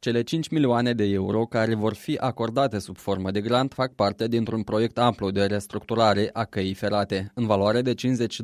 Cele 5 milioane de euro care vor fi acordate sub formă de grant fac parte dintr-un proiect amplu de restructurare a căii ferate, în valoare de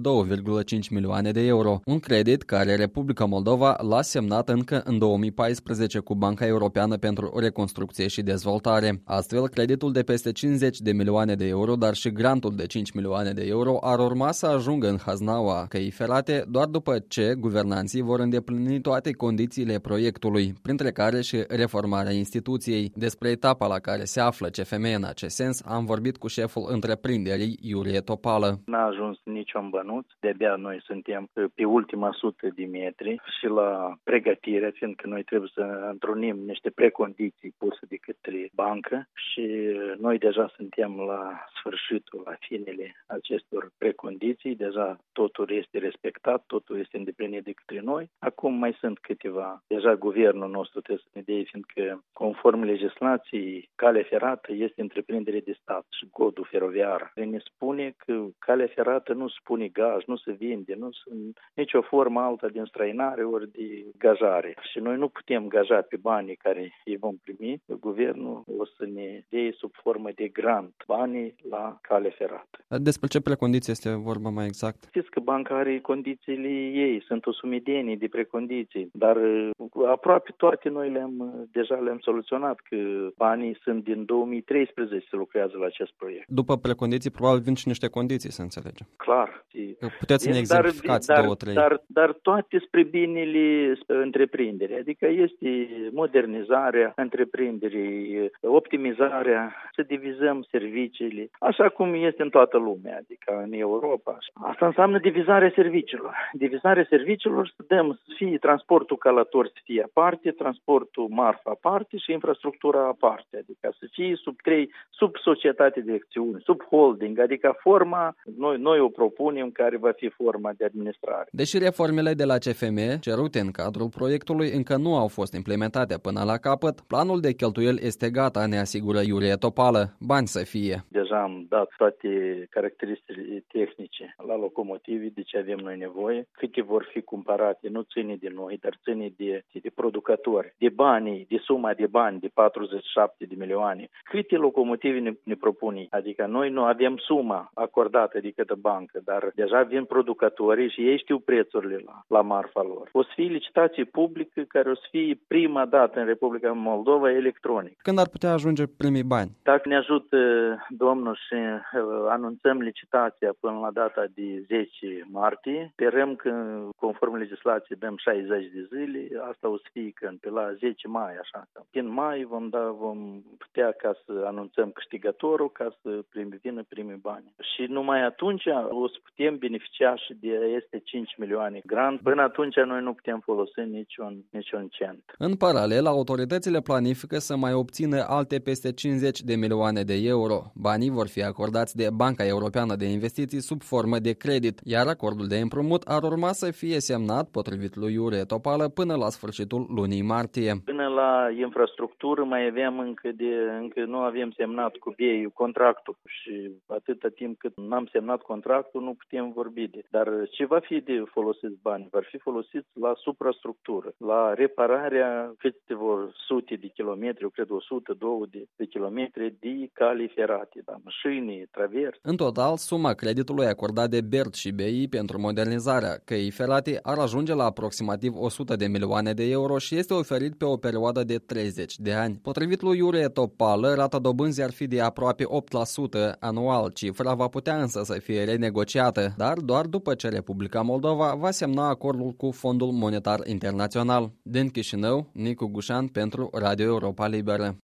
52,5 milioane de euro, un credit care Republica Moldova l-a semnat încă în 2014 cu Banca Europeană pentru Reconstrucție și Dezvoltare. Astfel, creditul de peste 50 de milioane de euro, dar și grantul de 5 milioane de euro ar urma să ajungă în haznaua căii ferate doar după ce guvernanții vor îndeplini toate condițiile proiectului, printre care și reformarea instituției. Despre etapa la care se află CFM în acest sens am vorbit cu șeful întreprinderii Iurie Topală. N-a ajuns niciun bănuț, de-abia noi suntem pe ultima 100 de metri și la pregătire, fiindcă noi trebuie să întrunim niște precondiții puse de către bancă și noi deja suntem la sfârșitul, la finele acestor precondiții, deja totul este respectat, totul este îndeplinit de către noi. Acum mai sunt câteva, deja guvernul nostru trebuie să ne dea, fiindcă conform legislației, calea ferată este întreprindere de stat și codul feroviar. Ne spune că calea ferată nu spune gaj, nu se vinde, nu sunt nicio formă alta din străinare ori de gajare. Și noi nu putem gaja pe banii care îi vom primi. Guvernul o să ne dea sub formă de grant banii la calea ferată. Despre ce precondiții este vorba mai exact? Știți că banca are condițiile ei, sunt o sumedenie de precondiții, dar aproape toate noi deja le-am soluționat, că banii sunt din 2013 se lucrează la acest proiect. După precondiții, probabil vin și niște condiții, să înțelegem. Clar. Puteți să ne exemplificați două-trei. Dar toate spre binele întreprinderii, adică este modernizarea întreprinderii, optimizarea, să divizăm serviciile, așa cum este în toată lumea, adică în Europa. Asta înseamnă divizarea serviciilor. Divizarea serviciilor să dăm, să fie transportul călători să fie aparte, transportul marfă aparte și infrastructura aparte, adică să fie sub societate de acțiune, sub holding, adică forma, noi o propunem care va fi forma de administrare. Deși reformele de la CFM cerute în cadrul proiectului încă nu au fost implementate până la capăt, planul de cheltuieli este gata, ne asigură Iurie Topală. Bani să fie. Deja am dat toate caracteristicile tehnice la locomotive, de ce avem noi nevoie, câte vor fi cumpărate, nu ține de noi, dar ține de producători, de banii, de suma de bani, de 47 de milioane. Câte locomotive ne propune? Adică noi nu avem suma acordată de către bancă, dar deja avem producătorii și ei știu prețurile la marfa lor. O să fie licitație publică care o să fie prima dată în Republica Moldova electronic. Când ar putea ajunge primii bani? Dacă ne ajută domnul și anunțăm licitația până la data de 10 martie, sperăm că conform legislației dăm 60 de zile, asta o să fie când? Pe la 10 mai, așa. În mai vom putea ca să anunțăm câștigătorul, ca să vină primii bani. Și numai atunci o să putem beneficia și de este 5 milioane grant. Până atunci noi nu putem folosi niciun cent. În paralel, autoritățile planifică să mai obțină alte peste 50 de milioane de euro. Banii vor fi acordați de Banca Europeană de Investiții sub formă de credit, iar acordul de împrumut ar urma să fie semnat, potrivit lui Iurie Topală, până la sfârșitul lunii martie. Până la infrastructură mai aveam încă nu avem semnat cu BEI contractul și atâta timp cât n-am semnat contractul nu putem vorbi de. Dar ce va fi de folosit bani? Vor fi folosiți la suprastructură, la repararea câteva sute de kilometri, eu cred 102 de kilometri de cale ferate, da, mașini, travers. În total, suma creditului acordat de BERD și BEI pentru modernizarea căii ferate ar ajunge la aproximativ 100 de milioane de euro și este oferit pe o perioadă de 30 de ani. Potrivit lui Iurie Topală, rata dobânzii ar fi de aproape 8% anual. Cifra va putea însă să fie renegociată, dar doar după ce Republica Moldova va semna acordul cu Fondul Monetar Internațional. Din Chișinău, Nicu Gușan pentru Radio Europa Liberă.